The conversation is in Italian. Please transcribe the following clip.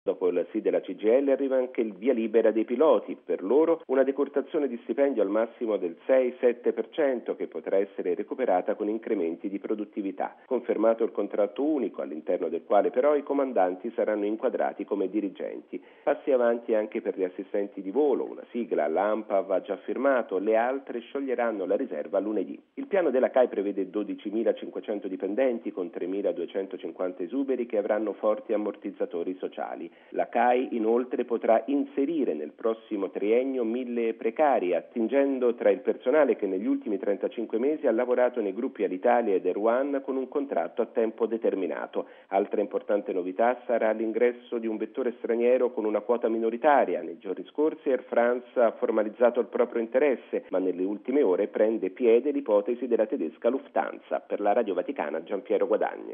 Dopo il sì della CGIL arriva anche il via libera dei piloti. Per loro una decurtazione di stipendio al massimo del 6-7% che potrà essere recuperata con incrementi di produttività. Confermato il contratto unico, all'interno del quale però i comandanti saranno inquadrati come dirigenti. Passi avanti anche per gli assistenti di volo. Una sigla all'ANPAV ha già firmato, le altre scioglieranno la riserva lunedì. Il piano della CAI prevede 12.500 dipendenti con 3.250 esuberi che avranno forti ammortizzatori sociali. La CAI inoltre potrà inserire nel prossimo triennio 1.000 precari, attingendo tra il personale che negli ultimi 35 mesi ha lavorato nei gruppi Alitalia ed Air One con un contratto a tempo determinato. Altra importante novità sarà l'ingresso di un vettore straniero con una quota minoritaria. Nei giorni scorsi Air France ha formalizzato il proprio interesse, ma nelle ultime ore prende piede l'ipotesi della tedesca Lufthansa. Per la Radio Vaticana, Giampiero Guadagni.